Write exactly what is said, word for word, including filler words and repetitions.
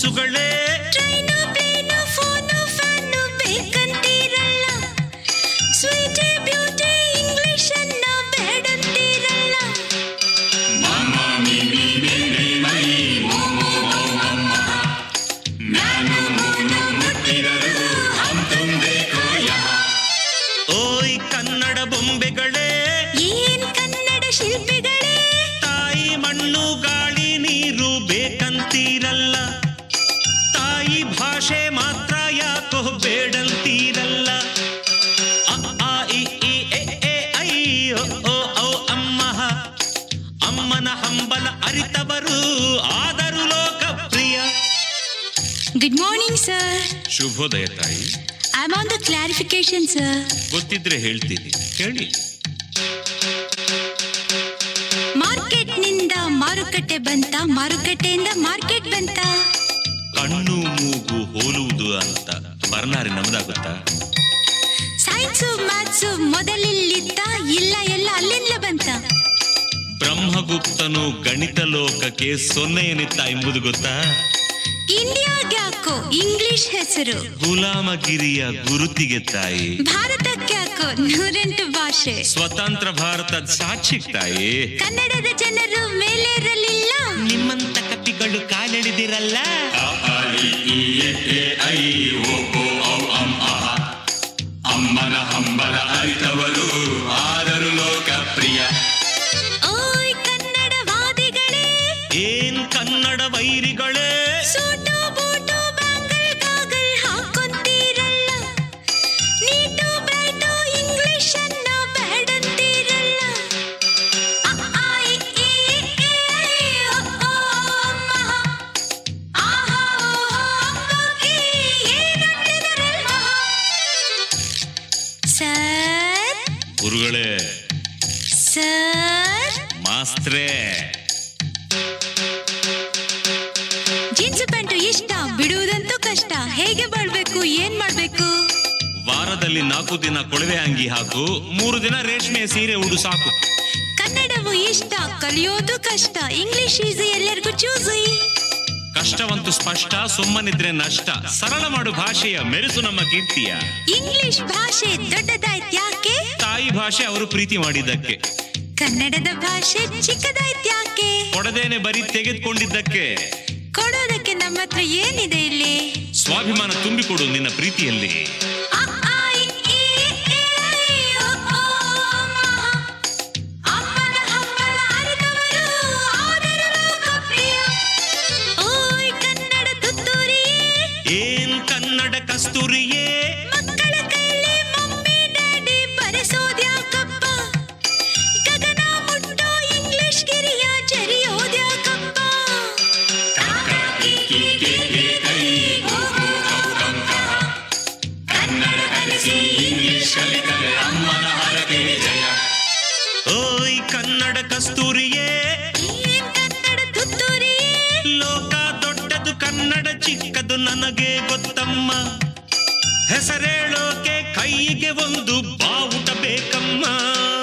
ಕೂಸುಗಳೇ train plane phone fan ಬೇಕಂತೀರಲ್ಲ, sweety beauty English ಅನ್ನ ಬೇಡಂತೀರಲ್ಲ. ಓಯ್ ಕನ್ನಡ ಬೊಂಬೆಗಳೇ, ಏನ್ ಕನ್ನಡ ಶಿಲ್ಪಿಗಳೇ, ತಾಯಿ ಮಣ್ಣು ಗಾಳಿ ನೀರು ಬೇಕಂತೀರಲ್ಲ, ತಾಯಿ ಭಾಷೆ ಮಾತ್ರ ಯಾಕೋ ಬೇಡಂತೀರಲ್ಲ. ಅ ಆ ಇ ಈ ಎ ಎ ಐ ಒ ಓ ಔ ಅಮ್ಮ, ಅಮ್ಮನ ಹಂಬಲ ಅರಿತವರು ಆದರೂ ಲೋಕಪ್ರಿಯ. Good morning sir. ಶುಭೋದಯ ತಾಯಿ. I am on the clarification sir. ಗೊತ್ತಿದ್ರೆ ಹೇಳ್ತೀನಿ, ಹೇಳಿ. ಮಾರ್ಕೆಟ್ ನಿಂದ ಮಾರುಕಟ್ಟೆ ಬಂತ, ಮಾರುಕಟ್ಟೆಯಿಂದ ಮಾರ್ಕೆಟ್ ಬಂತ. ಕಣ್ಣು ಮೂಗು ಹೋಲುವುದು ಅಂತ ಬರ್ನಾರಿ ನಮ್ದಾಗುತ್ತಾ? ಸೈನ್ಸು ಮ್ಯಾಥ್ಸು ಮೊದಲಿಲ್ಲಿದ್ದ, ಇಲ್ಲ ಎಲ್ಲ ಅಲ್ಲಿಂದ ಬಂತ. ಬ್ರಹ್ಮಗುಪ್ತನು ಗಣಿತ ಲೋಕಕ್ಕೆ ಸೊನ್ನೆ ಏನಿತ್ತ ಎಂಬುದು ಗೊತ್ತಾ? ಇಂಡಿಯಾಗ್ಯಾಕೋ ಇಂಗ್ಲಿಷ್ ಹೆಸರು, ಗುಲಾಮಗಿರಿಯ ಗುರುತಿಗೆ ತಾಯಿ. ಭಾರತಕ್ಯಾಕೋ ನೂರೆಂಟು ಭಾಷೆ, ಸ್ವತಂತ್ರ ಭಾರತದ ಸಾಕ್ಷಿ ತಾಯಿ. ಕನ್ನಡದ ಜನರು ಮೇಲೇರಲಿಲ್ಲ, ನಿಮ್ಮಂತ ಕಪಿಗಳು ಕಾಲೆಳೆದಿರಲ್ಲ. ಅಮ್ಮನ ಹಂಬಲ ಅರಿತವರು ಆದರೂ ಲೋಕಪ್ರಿಯ. ಓಯ್ ಕನ್ನಡವಾದಿಗಳೇ, ಏನ್ ಕನ್ನಡ ವೈರಿಗಳೇ, ಸೂಟು ಬೂಟು ಬ್ಯಾಂಗಲ್ ಗಾಗಲ್ ಹಾಕೊಂತೀರಲ್ಲ, ನೀಟು ಬ್ರೈಟು ಇಂಗ್ಲಿಷ್ ಅನ್ನ ಬೇಡಂತೀರಲ್ಲ. ಅ ಆ ಇ ಈ ಎ ಐ ಒ ಓ ಅಮ್ಮ, ಆಹಾ ಓಹೋ ಅಮ್ಮಕ್ಕಿ ಏನಂತಿದರಲ್ಲ. ಸರ್ ಗುರುಗಳೇ, ಸರ್ ಮಾಸ್ತ್ರೇ, ಜೀನ್ಸ್ ಪ್ಯಾಂಟು ಇಷ್ಟ, ಬಿಡುವುದಂತೂ ಕಷ್ಟ. ಹೇಗೆ ಬಾಳ್ಬೇಕು, ಏನ್ ಮಾಡ್ಬೇಕು? ವಾರದಲ್ಲಿ ನಾಲ್ಕು ದಿನ ಕೊಳವೆ ಅಂಗಿ ಹಾಕು, ಮೂರು ದಿನ ರೇಷ್ಮೆ ಸೀರೆ ಉಡು ಸಾಕು. ಕನ್ನಡವು ಇಷ್ಟ, ಕಲಿಯೋದು ಕಷ್ಟ. ಇಂಗ್ಲಿಷ್ ಈಸಿ, ಎಲ್ಲರಿಗೂ ಚೂಸಿ. ಕಷ್ಟವಂತೂ ಸ್ಪಷ್ಟ, ಸುಮ್ಮನಿದ್ರೆ ನಷ್ಟ. ಸರಳ ಮಾಡು ಭಾಷೆಯ ಮೆರೆಸು ನಮ್ಮ ಕೀರ್ತಿಯ. ಇಂಗ್ಲಿಷ್ ಭಾಷೆ ದೊಡ್ಡದಾಯ್ತು ಯಾಕೆ? ತಾಯಿ ಭಾಷೆ ಅವರು ಪ್ರೀತಿ ಮಾಡಿದ್ದಕ್ಕೆ. ಕನ್ನಡದ ಭಾಷೆ ಚಿಕ್ಕದಾಯ್ತು ಯಾಕೆ? ಕೊಡದೇನೆ ಬರೀ ತೆಗೆದುಕೊಂಡಿದ್ದಕ್ಕೆ. ಕೊಡೋದಕ್ಕೆ ನಮ್ಮ ಹತ್ರ ಏನಿದೆ ಇಲ್ಲಿ? ಸ್ವಾಭಿಮಾನ ತುಂಬಿಕೊಡು ನಿನ್ನ ಪ್ರೀತಿಯಲ್ಲಿ. ಅ ಆ ಇ ಈ ಎ ಐ ಒ ಓ ಅಮ್ಮ, ಅಮ್ಮನ ಹಂಬಲ ಅರಿತವರು ಆದರೂ ಲೋಕಪ್ರಿಯ. ಓಯ್ ಕನ್ನಡ ತುತ್ತೂರಿಯೇ, ಏನ್ ಕನ್ನಡ ಕಸ್ತೂರಿಯೇ, ಮಕ್ಕಳ ಕೈಲಿ ಮಮ್ಮಿ ಡ್ಯಾಡಿ ಬರೆಸೋದ್ಯಾಕಪ್ಪ, ಗಗನ ಮುಟ್ಟೋ ಇಂಗ್ಲಿಷ್ ಗಿರಿಯ ಜರಿಯೋದ್ಯಾಕಪ್ಪ. ಕನ್ನಡ ಕಲಿಸಿ ಇಂಗ್ಲಿಷ್ ಕಲಿತರೆ ಅಮ್ಮನ ಹರಕೆ ಜಯ. ಓಯ್ ಕನ್ನಡ ಕಸ್ತೂರಿಯೇ, ಏನ್ ಕನ್ನಡ ತುತ್ತೂರಿಯೇ, ಲೋಕ ದೊಡ್ಡದು ಕನ್ನಡ ಚಿಕ್ಕದು ನನಗೆ ಗೊತ್ತಮ್ಮ. ಹೆಸರೇಳೋಕೆ ಕೈಗೆ ಒಂದು ಬಾವುಟ ಬೇಕಮ್ಮ.